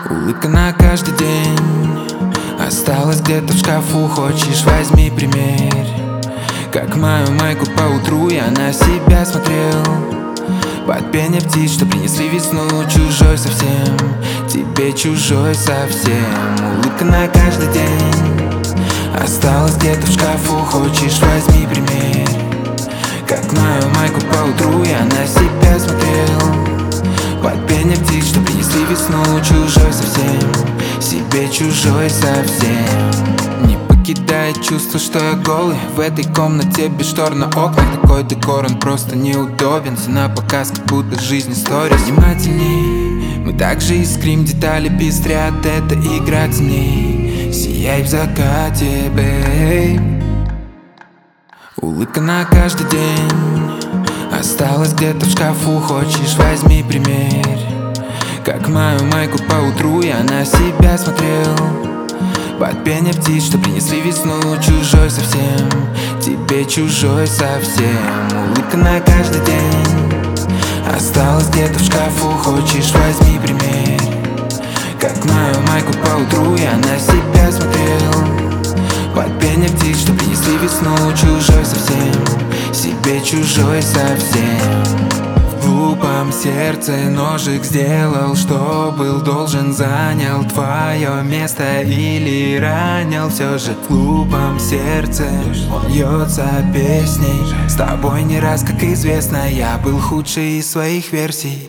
Улыбка на каждый день осталась где-то в шкафу. Хочешь, возьми пример. Как мою майку по утру я на себя смотрел под пение птиц, что принесли весну. Чужой совсем, тебе чужой совсем. Улыбка на каждый день осталась где-то в шкафу. Хочешь, возьми пример. Как мою майку по утру я на себя смотрел под пение птиц, что принесли весну. Чужой совсем, себе чужой совсем. Не покидает чувство, что я голый в этой комнате без штор на окнах. Такой декор, он просто неудобен. Все на показ, как будто жизнь история. Внимательней, мы также искрим, детали пестрят. Это игра теней, сияй в закате, бейб. Улыбка на каждый день осталась где-то в шкафу. Хочешь, возьми пример. Как мою майку по утру я на себя смотрел под пение птиц, что принесли весну. Чужой совсем, тебе чужой совсем. Улыбка на каждый день осталась где-то в шкафу. Хочешь, возьми пример. Как мою майку по утру я на себя смотрел под пение птиц, что принесли весну. Чужой совсем, себе чужой совсем. В глупом сердце ножик сделал, что был должен. Занял твое место или ранил. Все же в глупом сердце он льется песней. С тобой не раз, как известно, я был худший из своих версий.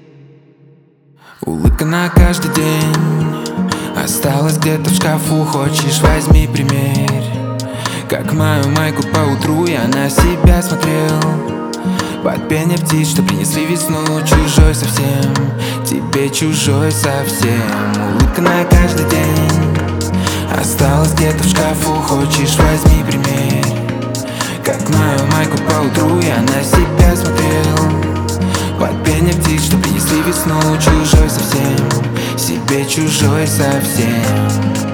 Улыбка на каждый день осталась где-то в шкафу. Хочешь, возьми пример. Как мою майку по утру я на себя смотрел под пение птиц, что принесли весну. Чужой совсем, тебе чужой совсем. Улыбка на каждый день осталась где-то в шкафу. Хочешь, возьми пример. Как мою майку по утру я на себя смотрел под пение птиц, что принесли весну. Чужой совсем, себе чужой совсем.